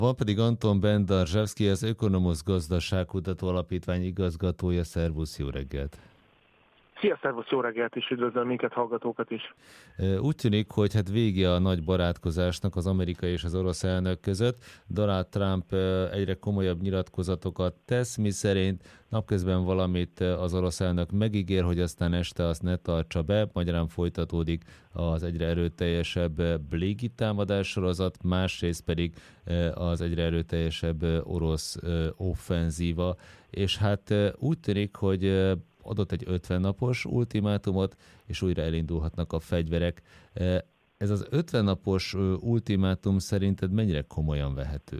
Van pedig Anton Bendarzsevszky, az Ökonomusz Gazdaságkutató Alapítvány igazgatója. Szervusz, jó reggelt! Szia, szervusz, jó reggelt, és üdvözlöm minket, hallgatókat is. Úgy tűnik, hogy hát vége a nagy barátkozásnak az amerikai és az orosz elnök között. Donald Trump egyre komolyabb nyilatkozatokat tesz, miszerint napközben valamit az orosz elnök megígér, hogy aztán este azt ne tartsa be, magyarán folytatódik az egyre erőteljesebb légitámadás sorozat, másrészt pedig az egyre erőteljesebb orosz offenzíva, és hát úgy tűnik, hogy adott egy 50 napos ultimátumot, és újra elindulhatnak a fegyverek. Ez az 50 napos ultimátum szerinted mennyire komolyan vehető?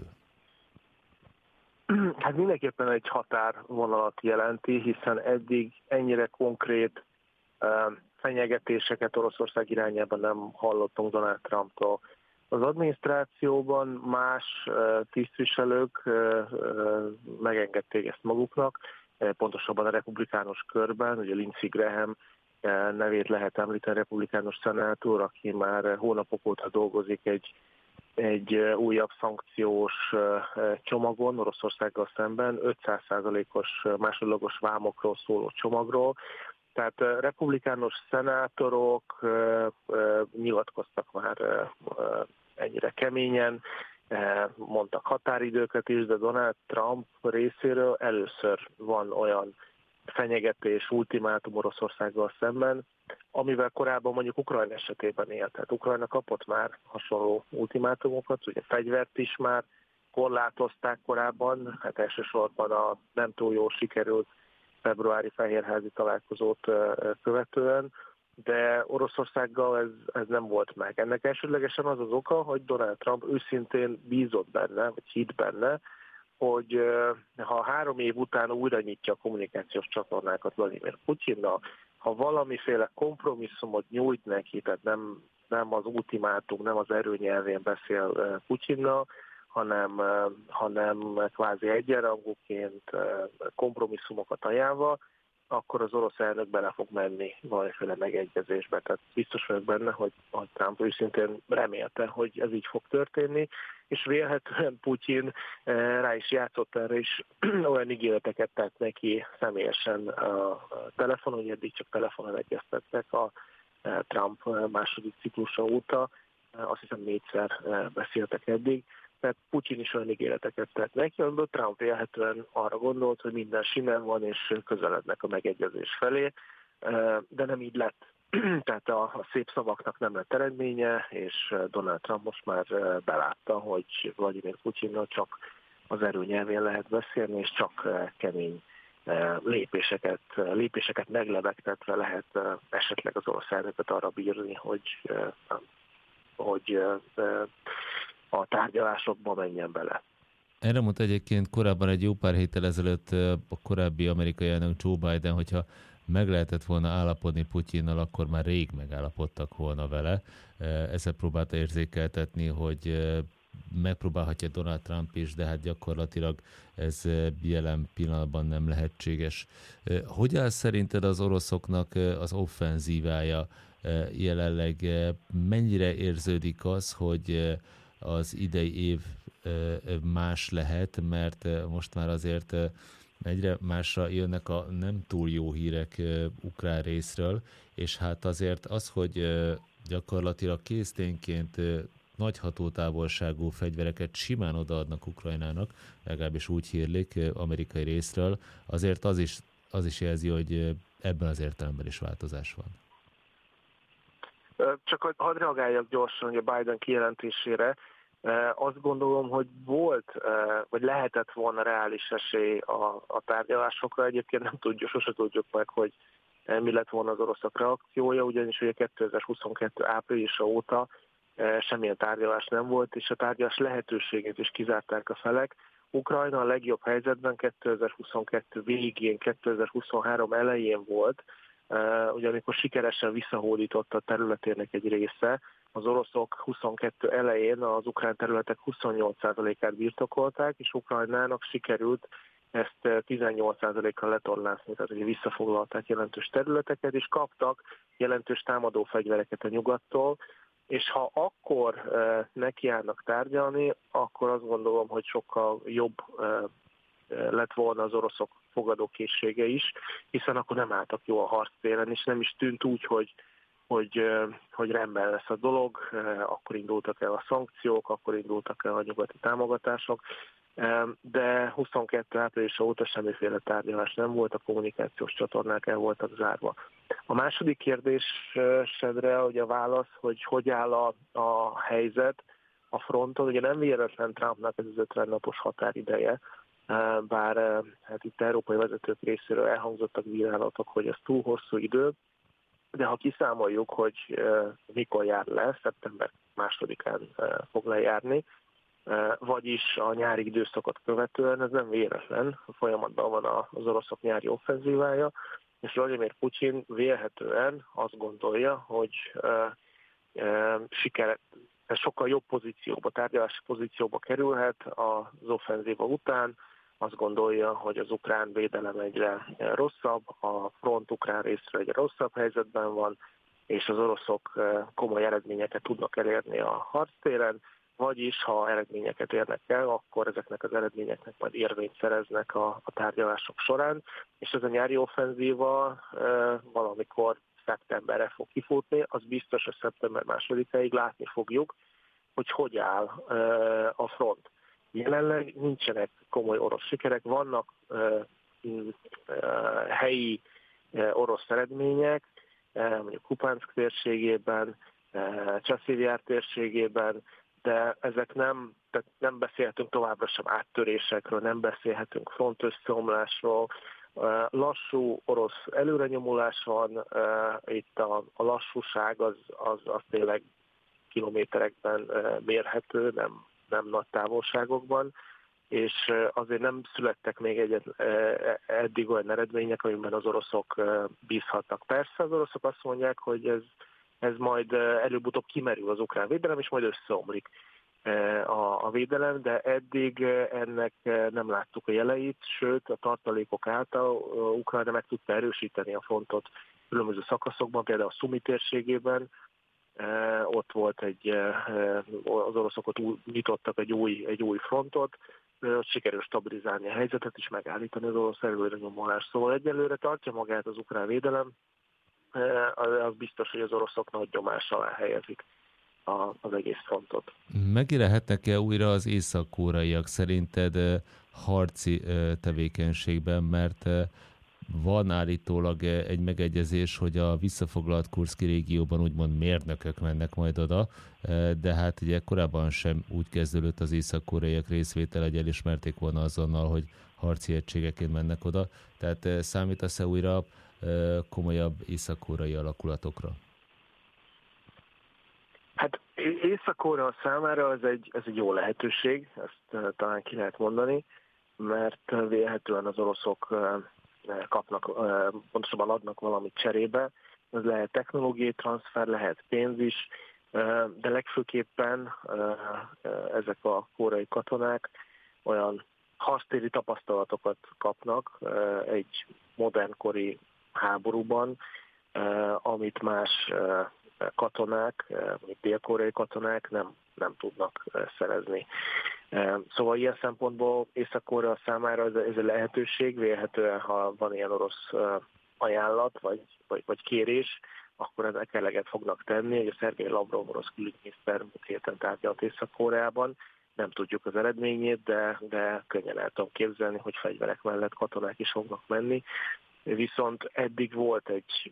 Hát mindenképpen egy határvonalat jelenti, hiszen eddig ennyire konkrét fenyegetéseket Oroszország irányában nem hallottunk Donald Trumptól. Az adminisztrációban más tisztviselők megengedték ezt maguknak, pontosabban a republikánus körben, ugye Lindsey Graham nevét lehet említeni, republikánus szenátor, aki már hónapok óta dolgozik egy újabb szankciós csomagon Oroszországgal szemben, 500%-os másodlagos vámokról szóló csomagról. Tehát republikánus szenátorok nyilatkoztak már ennyire keményen, mondtak határidőket is, de Donald Trump részéről először van olyan fenyegetés, ultimátum Oroszországgal szemben, amivel korábban mondjuk Ukrajna esetében élt. Tehát Ukrajna kapott már hasonló ultimátumokat, ugye fegyvert is már korlátozták korábban, hát elsősorban a nem túl jól sikerült februári fehérházi találkozót követően, de Oroszországgal ez nem volt meg. Ennek elsődlegesen az az oka, hogy Donald Trump őszintén bízott benne, vagy hitt benne, hogy ha 3 év után újra nyitja a kommunikációs csatornákat Vladimir Putyinnal, ha valamiféle kompromisszumot nyújt neki, tehát nem az ultimátum, nem az erő nyelvén beszél Putyinnal, hanem kvázi egyenrangúként kompromisszumokat ajánlva, akkor az orosz elnök bele fog menni valamiféle megegyezésbe. Tehát biztos vagyok benne, hogy Trump őszintén remélte, hogy ez így fog történni, és vélhetően Putyin rá is játszott erre is, olyan ígéreteket tett neki személyesen a telefonon, hogy eddig csak telefonon egyeztettek a Trump második ciklusa óta, azt hiszem 4-szer beszéltek eddig, tehát Putyin is olyan ígéreteket tett neki, amiből Trump vélhetően arra gondolt, hogy minden simen van, és közelednek a megegyezés felé, de nem így lett. Tehát a szép szavaknak nem lett eredménye, és Donald Trump most már belátta, hogy Vladimir Putyinnal csak az erő nyelvén lehet beszélni, és csak kemény lépéseket meglebegtetve lehet esetleg az orosz elnököt arra bírni, hogy a tárgyalásokba menjen bele. Erre mondta egyébként korábban egy jó pár héttel ezelőtt a korábbi amerikai elnök Joe Biden, hogyha meg lehetett volna állapodni Putyinnal, akkor már rég megállapodtak volna vele. Ezzel próbálta érzékeltetni, hogy megpróbálhatja Donald Trump is, de hát gyakorlatilag ez jelen pillanatban nem lehetséges. Hogy áll szerinted az oroszoknak az offenzívája jelenleg? Mennyire érződik az, hogy az idei év más lehet, mert most már azért egyre másra jönnek a nem túl jó hírek ukrán részről, és hát azért az, hogy gyakorlatilag készténként nagy hatótávolságú fegyvereket simán odaadnak Ukrajnának, legalábbis úgy hírlik amerikai részről, azért az is jelzi, hogy ebben az értelemben is változás van. Csak hadd reagáljak gyorsan a Biden kijelentésére. Azt gondolom, hogy volt, vagy lehetett volna reális esély a tárgyalásokra. Egyébként nem tudjuk, sose tudjuk meg, hogy mi lett volna az oroszok reakciója, ugyanis ugye 2022 áprilisa óta semmilyen tárgyalás nem volt, és a tárgyalás lehetőségét is kizárták a felek. Ukrajna a legjobb helyzetben 2022 végén, 2023 elején volt, ugyanikor sikeresen visszahódított a területének egy része. Az oroszok 22 elején az ukrán területek 28%-át birtokolták, és Ukrajnának sikerült ezt 18%-kal letorlászni, tehát hogy visszafoglalták jelentős területeket, és kaptak jelentős támadó fegyvereket a nyugattól. és ha akkor nekiállnak tárgyalni, akkor azt gondolom, hogy sokkal jobb lett volna az oroszok fogadókészsége is, hiszen akkor nem álltak jó a harctéren, és nem is tűnt úgy, hogy rendben lesz a dolog, akkor indultak el a szankciók, akkor indultak el a nyugati támogatások, de 22 áprilisa óta semmiféle tárgyalás nem volt, a kommunikációs csatornák el voltak zárva. A második kérdésedre ugye a válasz, hogy áll a helyzet a fronton, ugye nem véletlen Trumpnak ez az 50 napos határideje, bár hát itt európai vezetők részéről elhangzottak bírálatok, hogy ez túl hosszú idő, de ha kiszámoljuk, hogy mikor jár le, szeptember 2-án fog lejárni, vagyis a nyári időszakot követően, ez nem véletlen, folyamatban van az oroszok nyári offenzívája, és Vladimir Putyin vélhetően azt gondolja, hogy sokkal jobb pozícióba, tárgyalási pozícióba kerülhet az offenzíva után, azt gondolja, hogy az ukrán védelem egyre rosszabb, a front ukrán részről egyre rosszabb helyzetben van, és az oroszok komoly eredményeket tudnak elérni a harctéren, vagyis ha eredményeket érnek el, akkor ezeknek az eredményeknek majd érvényt szereznek a tárgyalások során, és ez a nyári offenzíva valamikor szeptemberre fog kifutni, az biztos, hogy szeptember 2-ig látni fogjuk, hogy áll a front. Jelenleg nincsenek komoly orosz sikerek, vannak helyi orosz eredmények, mondjuk Kupanszk térségében, Csaszívjár térségében, de ezek nem beszélhetünk továbbra sem áttörésekről, nem beszélhetünk frontösszeomlásról. Lassú orosz előrenyomulás van, itt a lassúság az tényleg kilométerekben mérhető, nem nagy távolságokban, és azért nem születtek még eddig olyan eredmények, amiben az oroszok bízhatnak. Persze az oroszok azt mondják, hogy ez majd előbb-utóbb kimerül az ukrán védelem, és majd összeomlik a védelem, de eddig ennek nem láttuk a jeleit, sőt a tartalékok által Ukrajna meg tudta erősíteni a frontot különböző szakaszokban, például a Szumi térségében, ott volt az oroszok ott nyitottak egy új frontot, ott sikerül stabilizálni a helyzetet és megállítani az orosz előrenyomulást. Szóval egyelőre tartja magát az ukrán védelem, az biztos, hogy az oroszok nagy nyomás alá helyezik az egész frontot. Megjelenhetnek-e újra az észak-koreaiak szerinted harci tevékenységben, mert van állítólag egy megegyezés, hogy a visszafoglalt Kurszki régióban úgymond mérnökök mennek majd oda, de hát ugye korábban sem úgy kezdődött az észak-koreaiak részvétel, hogy elismerték volna azonnal, hogy harci egységeként mennek oda. Tehát számítasz-e újra komolyabb észak-koreai alakulatokra? Hát Észak-Korea számára ez egy jó lehetőség, ezt talán ki lehet mondani, mert vélhetően az oroszok kapnak, pontosabban adnak valamit cserébe. Ez lehet technológiai transfer, lehet pénz is, de legfőképpen ezek a koreai katonák olyan harctéri tapasztalatokat kapnak egy modernkori háborúban, amit más katonák, vagy dél-koreai katonák nem tudnak szerezni. Szóval ilyen szempontból Észak-Korea számára ez a lehetőség, vélhetően, ha van ilyen orosz ajánlat, vagy kérés, akkor ennek eleget fognak tenni. Ugye Szergej Lavrov orosz külügyminiszter múlt héten tárgyalt Észak-Koreában, nem tudjuk az eredményét, de könnyen el tudom képzelni, hogy fegyverek mellett katonák is fognak menni. Viszont eddig volt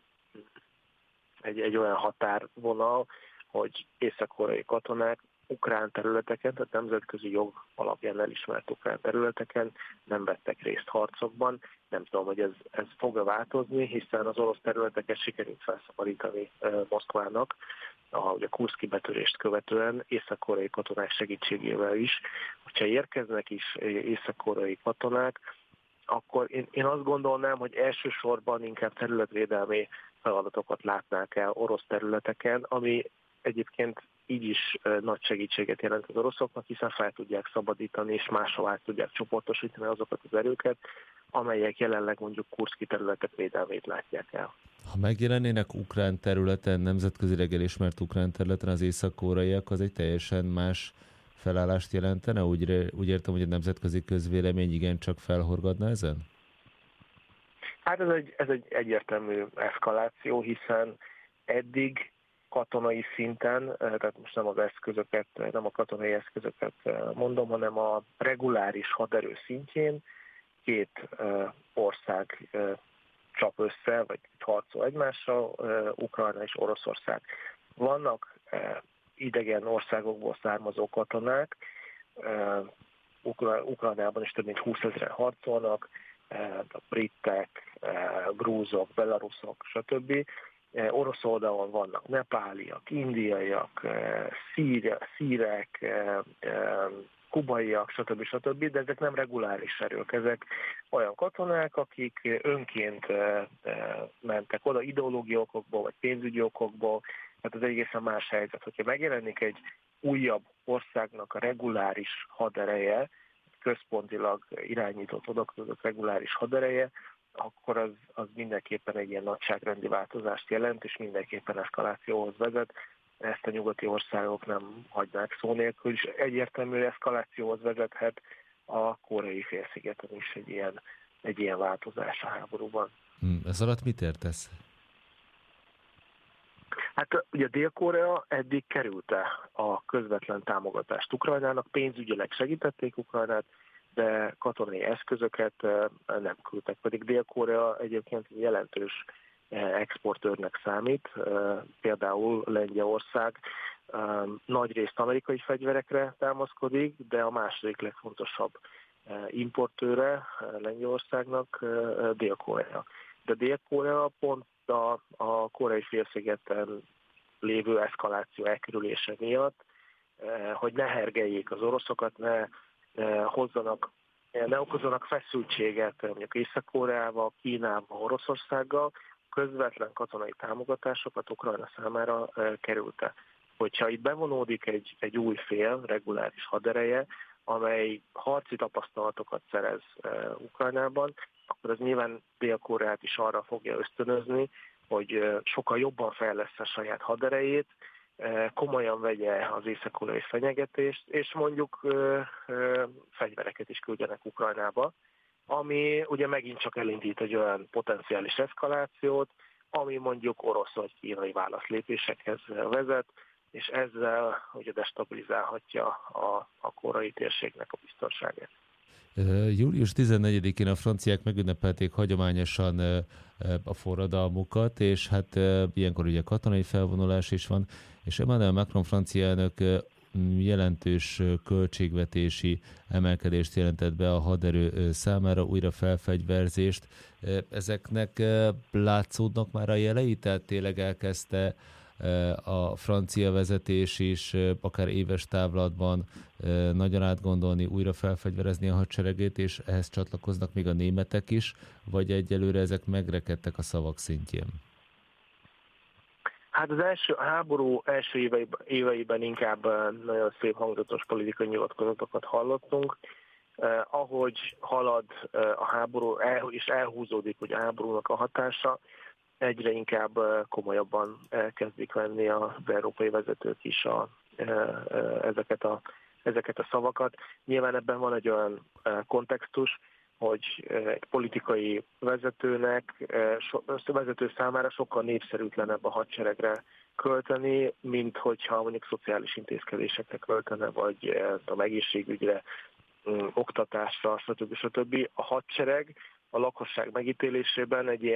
egy olyan határvonal, hogy észak-koreai katonák ukrán területeken, tehát nemzetközi jog alapján elismert ukrán területeken nem vettek részt harcokban. Nem tudom, hogy ez fog-e változni, hiszen az orosz területeket sikerült felszabadítani Moszkvának, a Kurszki betörést követően észak-koreai katonák segítségével is. Hogyha érkeznek is észak-koreai katonák, akkor én azt gondolnám, hogy elsősorban inkább területvédelmi feladatokat látnák el orosz területeken, ami egyébként így is nagy segítséget jelent az oroszoknak, hiszen fel tudják szabadítani és máshová tudják csoportosítani azokat az erőket, amelyek jelenleg mondjuk Kurszki területek védelmét látják el. Ha megjelennének ukrán területen, nemzetközileg elismert ukrán területen az észak-koreaiak, az egy teljesen más felállást jelentene? Úgy értem, hogy a nemzetközi közvélemény igencsak felhorgadna ezen? Hát ez egy egyértelmű eszkaláció, hiszen eddig katonai szinten, tehát most nem az eszközöket, nem a katonai eszközöket mondom, hanem a reguláris haderő szintjén két ország csap össze, vagy harcol egymásra, Ukrajna és Oroszország. Vannak idegen országokból származó katonák, Ukrajnában is több mint 20 000 harcolnak, a britek, grúzok, belaruszok, stb. Orosz oldalon vannak nepáliak, indiaiak, szírek, kubaiak, stb., de ezek nem reguláris erők. Ezek olyan katonák, akik önként mentek oda ideológiai okokból, vagy pénzügyi okokból, tehát ez egészen más helyzet. Hogyha megjelenik egy újabb országnak a reguláris hadereje, központilag irányított, odakötött reguláris hadereje, akkor az mindenképpen egy ilyen nagyságrendi változást jelent, és mindenképpen eszkalációhoz vezet. Ezt a nyugati országok nem hagynák szó nélkül, és egyértelmű eszkalációhoz vezethet a koreai félszigeten is egy ilyen változás a háborúban. Ez alatt mit értesz? Hát ugye Dél-Korea eddig kerülte a közvetlen támogatást Ukrajnának, pénzügyileg segítették Ukrajnát, de katonai eszközöket nem küldtek, pedig Dél-Korea egyébként jelentős exportőrnek számít, például Lengyelország nagyrészt amerikai fegyverekre támaszkodik, de a második legfontosabb importőre Lengyelországnak Dél-Korea. De Dél-Korea pont a koreai félszigeten lévő eszkaláció elkerülése miatt, hogy ne hergeljék az oroszokat, ne okozzanak feszültséget mondjuk Észak-Koreával, Kínával, Oroszországgal, közvetlen katonai támogatásokat Ukrajna számára kerülte. Hogyha itt bevonódik egy új fél, reguláris hadereje, amely harci tapasztalatokat szerez Ukrajnában, akkor az nyilván Dél-Koreát is arra fogja ösztönözni, hogy sokkal jobban fejlessze saját haderejét, komolyan vegye az észak-koreai fenyegetést, és mondjuk fegyvereket is küldjenek Ukrajnába, ami ugye megint csak elindít egy olyan potenciális eszkalációt, ami mondjuk orosz vagy kínai válaszlépésekhez vezet, és ezzel ugye destabilizálhatja a koreai térségnek a biztonságát. Július 14-én a franciák megünnepelték hagyományosan a forradalmukat, és hát ilyenkor ugye katonai felvonulás is van, és Emmanuel Macron francia elnök jelentős költségvetési emelkedést jelentett be a haderő számára, újra felfegyverzést. Ezeknek látszódnak már a jelei? Tehát tényleg elkezdte a francia vezetés is akár éves távlatban nagyon átgondolni, újra felfegyverezni a hadseregét, és ehhez csatlakoznak még a németek is, vagy egyelőre ezek megrekedtek a szavak szintjén? Hát a háború első éveiben inkább nagyon szép hangzatos politikai nyilatkozatokat hallottunk. Ahogy halad a háború, és elhúzódik ugye a háborúnak a hatása, egyre inkább komolyabban kezdik venni az európai vezetők is ezeket a szavakat. Nyilván ebben van egy olyan kontextus, hogy egy politikai vezető számára sokkal népszerűtlenebb a hadseregre költeni, mint hogyha mondjuk szociális intézkedésekre költene, vagy a egészségügyre, oktatásra, stb. A hadsereg a lakosság megítélésében egy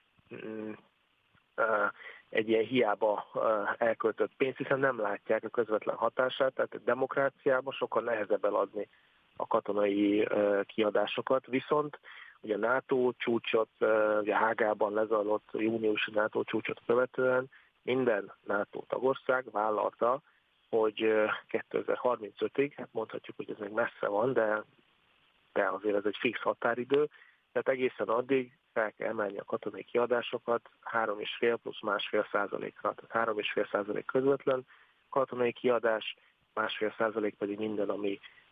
ilyen hiába elköltött pénzt, hiszen nem látják a közvetlen hatását, tehát a demokráciában sokkal nehezebb eladni a katonai kiadásokat, viszont ugye a NATO csúcsot, ugye Hágában lezajlott júniusi NATO csúcsot követően minden NATO tagország vállalta, hogy 2035-ig, hát mondhatjuk, hogy ez még messze van, de azért ez egy fix határidő, tehát egészen addig fel kell emelni a katonai kiadásokat 3,5 plusz 1,5%-ra, tehát 3,5% közvetlen katonai kiadás, 1,5% pedig minden, ami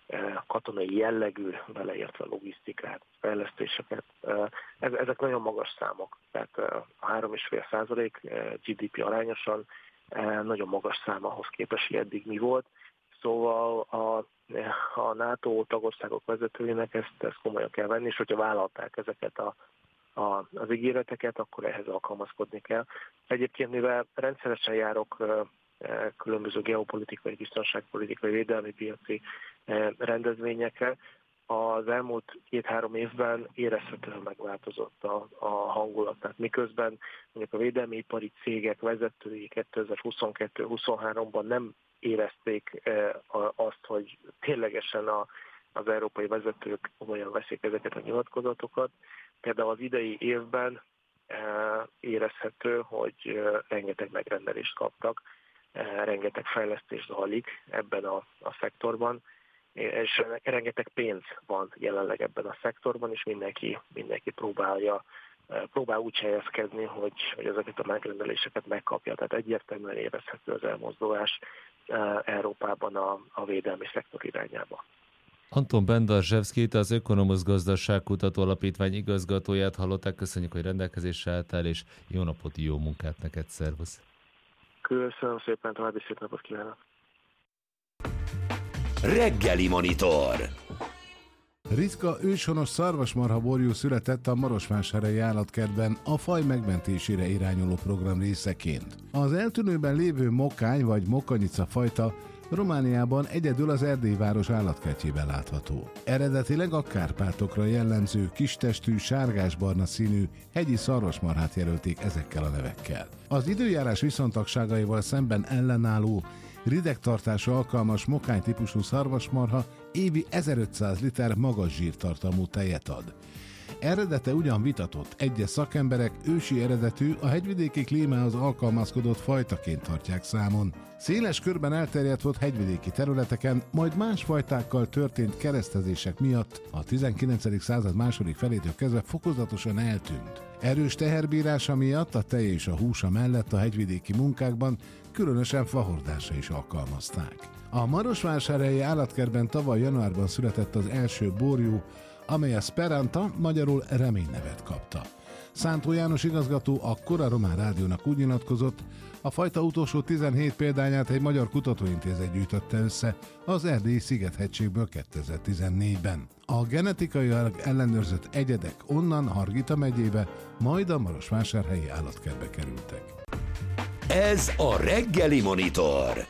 katonai jellegű, beleértve logisztikát, fejlesztéseket. Ezek nagyon magas számok, tehát a 3,5% GDP arányosan nagyon magas szám ahhoz képest, hogy eddig mi volt. Szóval a NATO tagországok vezetőinek ezt komolyan kell venni, és hogyha vállalták ezeket az ígéreteket, akkor ehhez alkalmazkodni kell. Egyébként, mivel rendszeresen járok különböző geopolitikai, biztonságpolitikai, védelmi piaci rendezvényekre, az elmúlt 2-3 évben érezhetően megváltozott a hangulat. Tehát miközben mondjuk a védelmi ipari cégek vezetői 2022-23-ban nem érezték azt, hogy ténylegesen az európai vezetők komolyan veszik ezeket a nyilatkozatokat. Például az idei évben érezhető, hogy rengeteg megrendelést kaptak, rengeteg fejlesztés zajlik ebben a szektorban, és rengeteg pénz van jelenleg ebben a szektorban, és mindenki próbál úgy helyezkedni, hogy ezeket a megrendeléseket megkapja. Tehát egyértelműen érezhető az elmozdulás Európában a védelmi szektor irányába. Anton Bendarzsevszkit, az Ökonomusz Gazdaságkutató Alapítvány igazgatóját hallották. Köszönjük, hogy rendelkezésre álltál, és jó napot, jó munkát neked, szervusz! Köszönöm szépen, további szép napot kívánok! Reggeli Monitor. Ritka őshonos szarvasmarha borjú született a Marosvásárhelyi állatkertben a faj megmentésére irányuló program részeként. Az eltűnőben lévő mokány vagy mokanyica fajta Romániában egyedül az Erdélyváros állatkertjében látható. Eredetileg a Kárpátokra jellemző, kistestű, sárgásbarna színű hegyi szarvasmarhát jelölték ezekkel a nevekkel. Az időjárás viszontagságaival szemben ellenálló, ridegtartásra alkalmas mokány típusú szarvasmarha évi 1500 liter magas zsírtartalmú tejet ad. Eredete ugyan vitatott, egyes szakemberek ősi eredetű, a hegyvidéki klímához alkalmazkodott fajtaként tartják számon. Széles körben elterjedt volt hegyvidéki területeken, majd más fajtákkal történt keresztezések miatt a 19. század második felétől kezdve fokozatosan eltűnt. Erős teherbírása miatt a teje és a húsa mellett a hegyvidéki munkákban különösen fahordásra is alkalmazták. A Marosvásárhelyi állatkertben tavaly januárban született az első borjú, amely a Speranta, magyarul reménynevet kapta. Szántó János igazgató a Kora Román Rádiónak úgy nyilatkozott, a fajta utolsó 17 példányát egy magyar kutatóintézet gyűjtötte össze az Erdélyi Sziget-hegységből 2014-ben. A genetikailag ellenőrzött egyedek onnan Hargita megyébe, majd a Marosvásárhelyi állatkertbe kerültek. Ez a Reggeli Monitor.